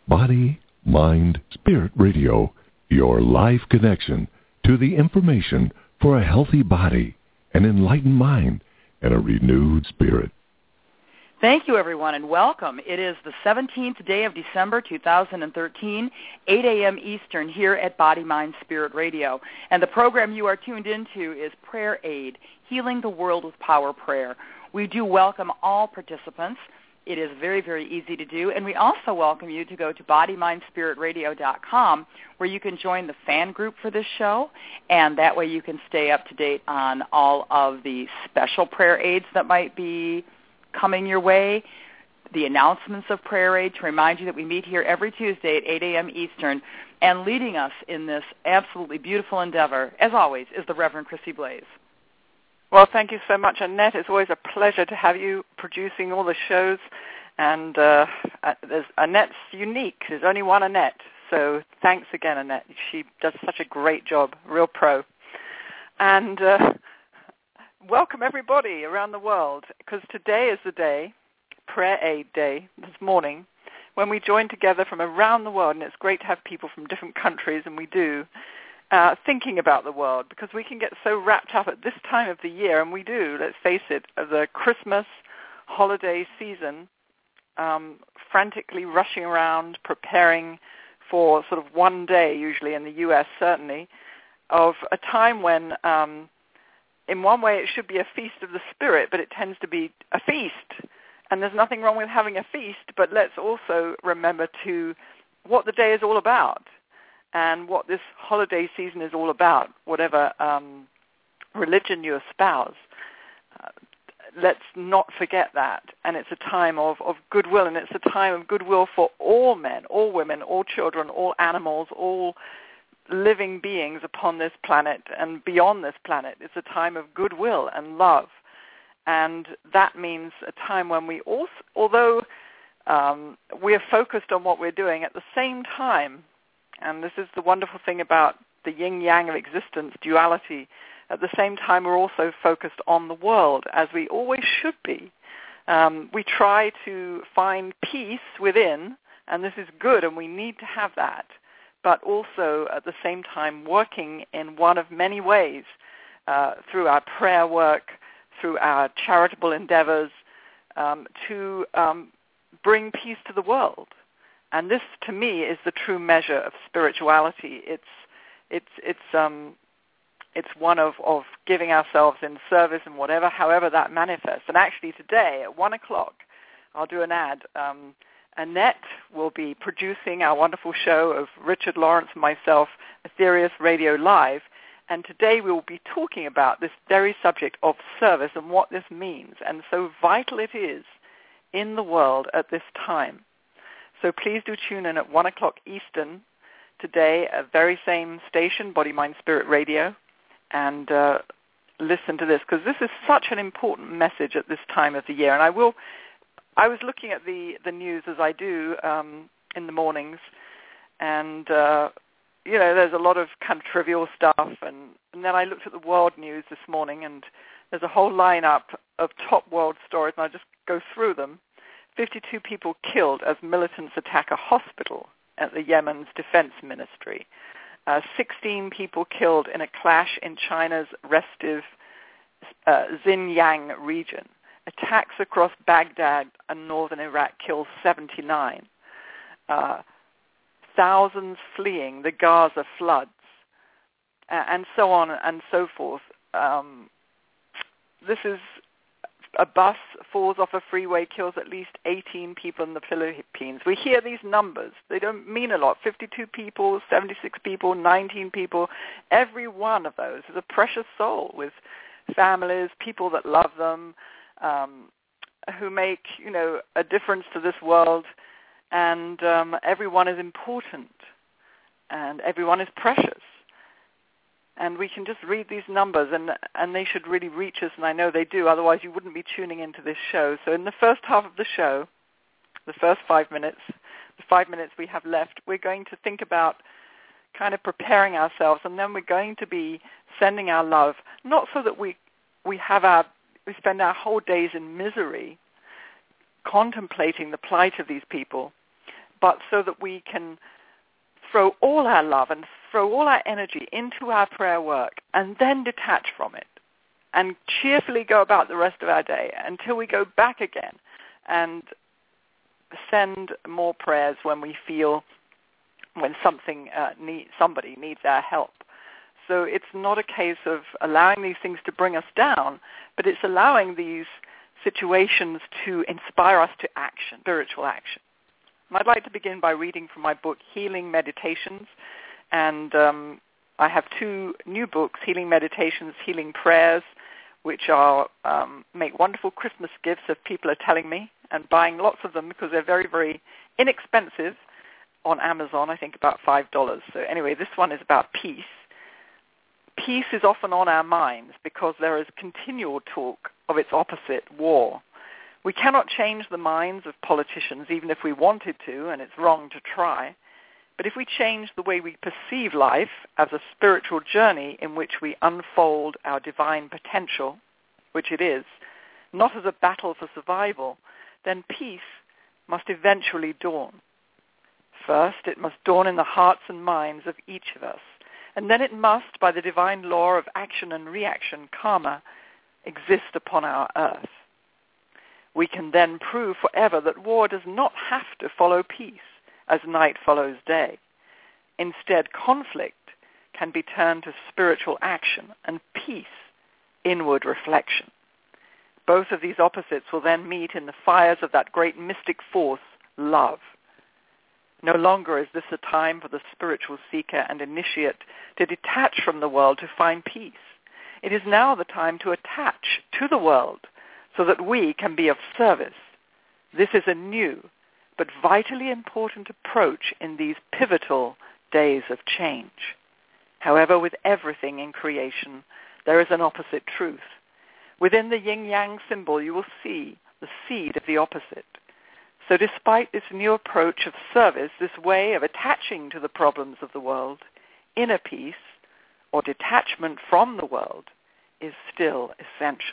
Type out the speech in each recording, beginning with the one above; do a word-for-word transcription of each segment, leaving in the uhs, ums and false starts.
Body, Mind, Spirit Radio, your life connection to the information for a healthy body, an enlightened mind, and a renewed spirit. Thank you, everyone, and welcome. It is the seventeenth day of December, two thousand thirteen, eight a.m. Eastern, here at Body, Mind, Spirit Radio. And the program you are tuned into is Prayer Aid, Healing the World with Power Prayer. We do welcome all participants. It is very, very easy to do. And we also welcome you to go to body mind spirit radio dot com, where you can join the fan group for this show. And that way you can stay up to date on all of the special prayer aids that might be coming your way, the announcements of Prayer Aid, to remind you that we meet here every Tuesday at eight a.m. Eastern. And leading us in this absolutely beautiful endeavor, as always, is the Reverend Chrissy Blaze. Well, thank you so much, Annette. It's always a pleasure to have you producing all the shows. And uh, there's, Annette's unique. There's only one Annette. So thanks again, Annette. She does such a great job, real pro. And uh, welcome everybody around the world, because today is the day, Prayer Aid Day, this morning, when we join together from around the world. And it's great to have people from different countries, and we do. Uh, thinking about the world, because we can get so wrapped up at this time of the year, and we do, let's face it, the Christmas holiday season, um, frantically rushing around, preparing for sort of one day, usually in the U S certainly, of a time when, um, in one way, it should be a feast of the spirit, but it tends to be a feast. And there's nothing wrong with having a feast, but let's also remember to what the day is all about, and what this holiday season is all about, whatever um, religion you espouse. Uh, let's not forget that. And it's a time of, of goodwill, and it's a time of goodwill for all men, all women, all children, all animals, all living beings upon this planet and beyond this planet. It's a time of goodwill and love. And that means a time when we also, although um, we're focused on what we're doing, at the same time, and this is the wonderful thing about the yin-yang of existence, duality. At the same time, we're also focused on the world, as we always should be. Um, we try to find peace within, and this is good, and we need to have that, but also at the same time working in one of many ways, uh, through our prayer work, through our charitable endeavors, um, to um, bring peace to the world. And this, to me, is the true measure of spirituality. It's it's it's um it's one of, of giving ourselves in service and whatever, however that manifests. And actually, today at one o'clock, I'll do an ad. Um, Annette will be producing our wonderful show of Richard Lawrence and myself, Aetherius Radio Live. And today we will be talking about this very subject of service and what this means, and so vital it is in the world at this time. So please do tune in at one o'clock Eastern today at very same station, Body, Mind, Spirit Radio, and uh, listen to this, because this is such an important message at this time of the year. And I will, I was looking at the, the news, as I do um, in the mornings, and, uh, you know, there's a lot of kind of trivial stuff. And, and then I looked at the world news this morning, and there's a whole lineup of top world stories, and I'll just go through them. fifty-two people killed as militants attack a hospital at the Yemen's defense ministry. Uh, sixteen people killed in a clash in China's restive uh, Xinjiang region. Attacks across Baghdad and northern Iraq kill seventy-nine. Uh, thousands fleeing the Gaza floods, uh, and so on and so forth. Um, this is a bus falls off a freeway, kills at least eighteen people in the Philippines. We hear these numbers. They don't mean a lot. fifty-two people, seventy-six people, nineteen people. Every one of those is a precious soul with families, people that love them, um, who make, you know, a difference to this world. And um, everyone is important, and everyone is precious. And we can just read these numbers, and and they should really reach us, and I know they do, otherwise you wouldn't be tuning into this show. So in the first half of the show, the first five minutes, the five minutes we have left, we're going to think about kind of preparing ourselves, and then we're going to be sending our love, not so that we we have our, we spend our whole days in misery contemplating the plight of these people, but so that we can throw all our love and throw all our energy into our prayer work and then detach from it and cheerfully go about the rest of our day until we go back again and send more prayers when we feel, when something uh, need, somebody needs our help. So it's not a case of allowing these things to bring us down, but it's allowing these situations to inspire us to action, spiritual action. I'd like to begin by reading from my book, Healing Meditations. And um, I have two new books, Healing Meditations, Healing Prayers, which are um, make wonderful Christmas gifts, as people are telling me, and buying lots of them because they're very, very inexpensive on Amazon, I think about five dollars. So anyway, this one is about peace. Peace is often on our minds because there is continual talk of its opposite, war. We cannot change the minds of politicians, even if we wanted to, and it's wrong to try. But if we change the way we perceive life as a spiritual journey in which we unfold our divine potential, which it is, not as a battle for survival, then peace must eventually dawn. First, it must dawn in the hearts and minds of each of us, and then it must, by the divine law of action and reaction, karma, exist upon our earth. We can then prove forever that war does not have to follow peace, as night follows day. Instead, conflict can be turned to spiritual action and peace, inward reflection. Both of these opposites will then meet in the fires of that great mystic force, love. No longer is this a time for the spiritual seeker and initiate to detach from the world to find peace. It is now the time to attach to the world so that we can be of service. This is a new but vitally important approach in these pivotal days of change. However, with everything in creation, there is an opposite truth. Within the yin-yang symbol, you will see the seed of the opposite. So despite this new approach of service, this way of attaching to the problems of the world, inner peace, or detachment from the world, is still essential.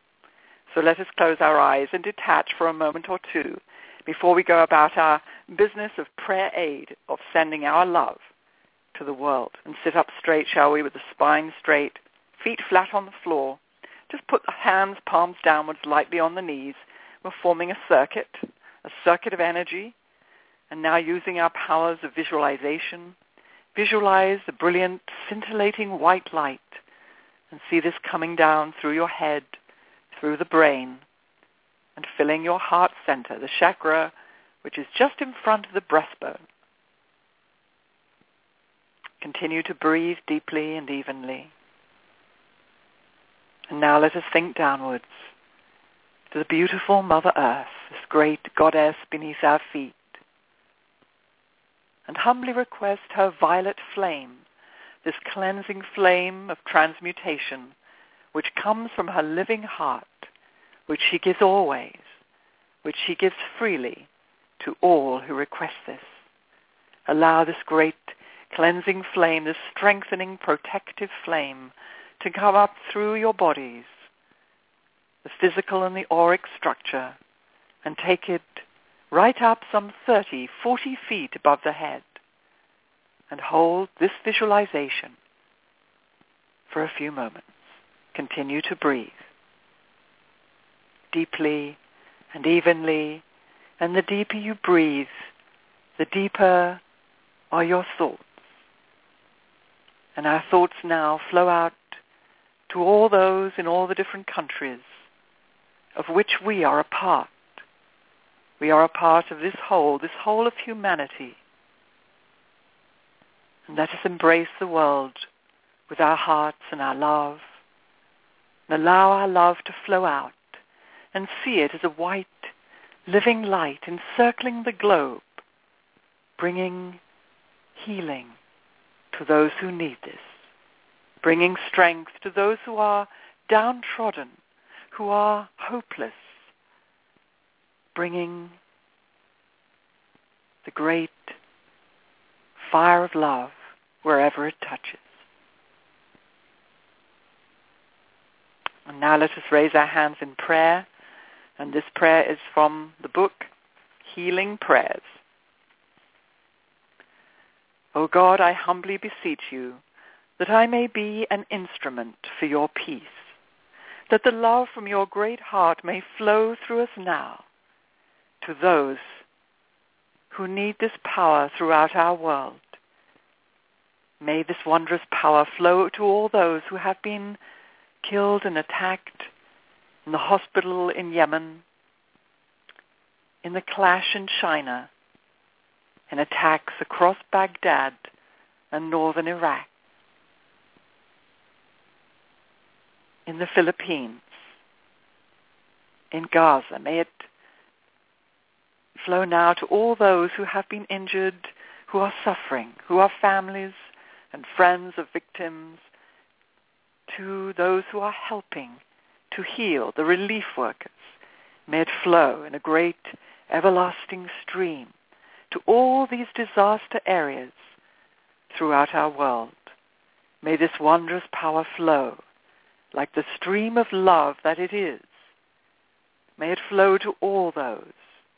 So let us close our eyes and detach for a moment or two before we go about our business of prayer aid, of sending our love to the world. And sit up straight, shall we, with the spine straight, feet flat on the floor. Just put the hands, palms downwards, lightly on the knees. We're forming a circuit, a circuit of energy. And now using our powers of visualization, visualize the brilliant, scintillating white light and see this coming down through your head, through the brain, and filling your heart center, the chakra, which is just in front of the breastbone. Continue to breathe deeply and evenly. And now let us think downwards to the beautiful Mother Earth, this great goddess beneath our feet, and humbly request her violet flame, this cleansing flame of transmutation, which comes from her living heart, which she gives always, which she gives freely to all who request this. Allow this great cleansing flame, this strengthening, protective flame, to come up through your bodies, the physical and the auric structure, and take it right up some thirty, forty feet above the head, and hold this visualization for a few moments. Continue to breathe deeply and evenly, and the deeper you breathe, the deeper are your thoughts. And our thoughts now flow out to all those in all the different countries of which we are a part. We are a part of this whole, this whole of humanity. And let us embrace the world with our hearts and our love, and allow our love to flow out and see it as a white, living light encircling the globe, bringing healing to those who need this, bringing strength to those who are downtrodden, who are hopeless, bringing the great fire of love wherever it touches. And now let us raise our hands in prayer, and this prayer is from the book Healing Prayers. O God, I humbly beseech you that I may be an instrument for your peace, that the love from your great heart may flow through us now to those who need this power throughout our world. May this wondrous power flow to all those who have been killed and attacked in the hospital in Yemen, in the clash in China, in attacks across Baghdad and northern Iraq, in the Philippines, in Gaza. May it flow now to all those who have been injured, who are suffering, who are families and friends of victims, to those who are helping to heal, the relief workers. May it flow in a great everlasting stream to all these disaster areas throughout our world. May this wondrous power flow like the stream of love that it is. May it flow to all those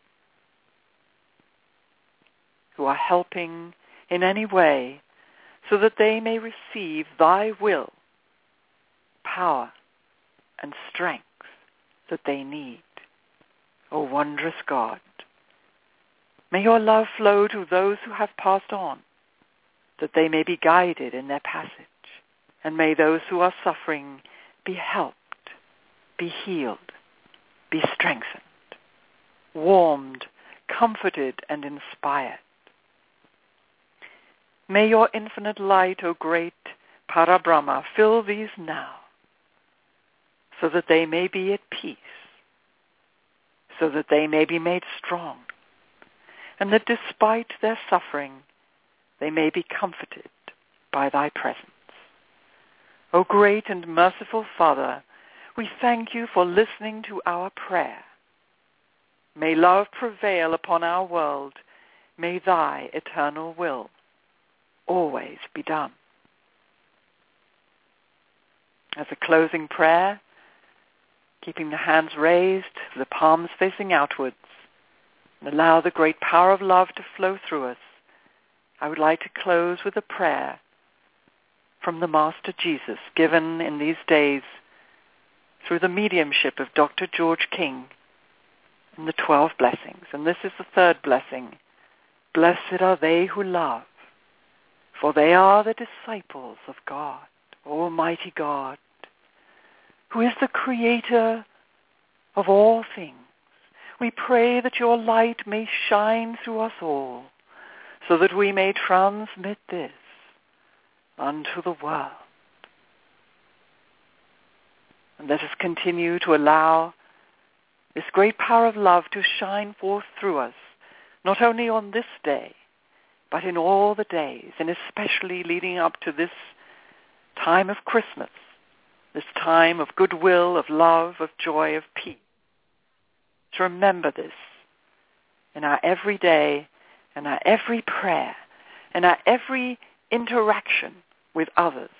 who are helping in any way so that they may receive thy will, power, and strength that they need. O wondrous God, may your love flow to those who have passed on, that they may be guided in their passage, and may those who are suffering be helped, be healed, be strengthened, warmed, comforted, and inspired. May your infinite light, O great Parabrahma, fill these now, so that they may be at peace, so that they may be made strong, and that despite their suffering, they may be comforted by thy presence. O great and merciful Father, we thank you for listening to our prayer. May love prevail upon our world. May thy eternal will always be done. As a closing prayer, keeping the hands raised, the palms facing outwards, and allow the great power of love to flow through us, I would like to close with a prayer from the Master Jesus, given in these days through the mediumship of Doctor George King and the twelve blessings. And this is the third blessing. Blessed are they who love, for they are the disciples of God, Almighty God, who is the creator of all things. We pray that your light may shine through us all, so that we may transmit this unto the world. And let us continue to allow this great power of love to shine forth through us, not only on this day, but in all the days, and especially leading up to this time of Christmas, this time of goodwill, of love, of joy, of peace. To remember this in our everyday, in our every prayer, in our every interaction with others.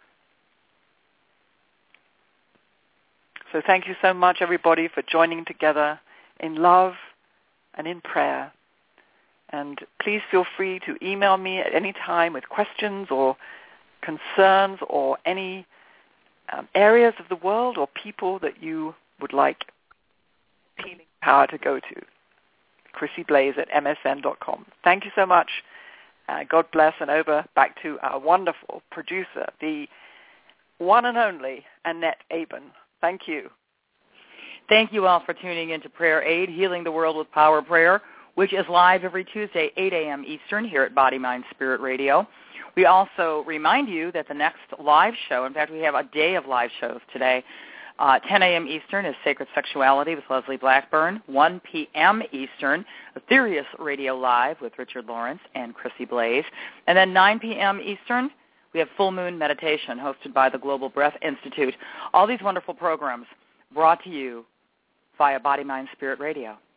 So thank you so much, everybody, for joining together in love and in prayer. And please feel free to email me at any time with questions or concerns or any um, areas of the world or people that you would like healing power to go to. Chrissy Blaze at M S N dot com. Thank you so much. Uh, God bless, and over back to our wonderful producer, the one and only Annette Aben. Thank you. Thank you all for tuning in to Prayer Aid, Healing the World with Power Prayer, which is live every Tuesday, eight a.m. Eastern, here at Body, Mind, Spirit Radio. We also remind you that the next live show, in fact, we have a day of live shows today, uh, ten a.m. Eastern is Sacred Sexuality with Leslie Blackburn, one p.m. Eastern, Ethereus Radio Live with Richard Lawrence and Chrissy Blaze, and then nine p.m. Eastern, we have Full Moon Meditation hosted by the Global Breath Institute. All these wonderful programs brought to you via Body, Mind, Spirit Radio.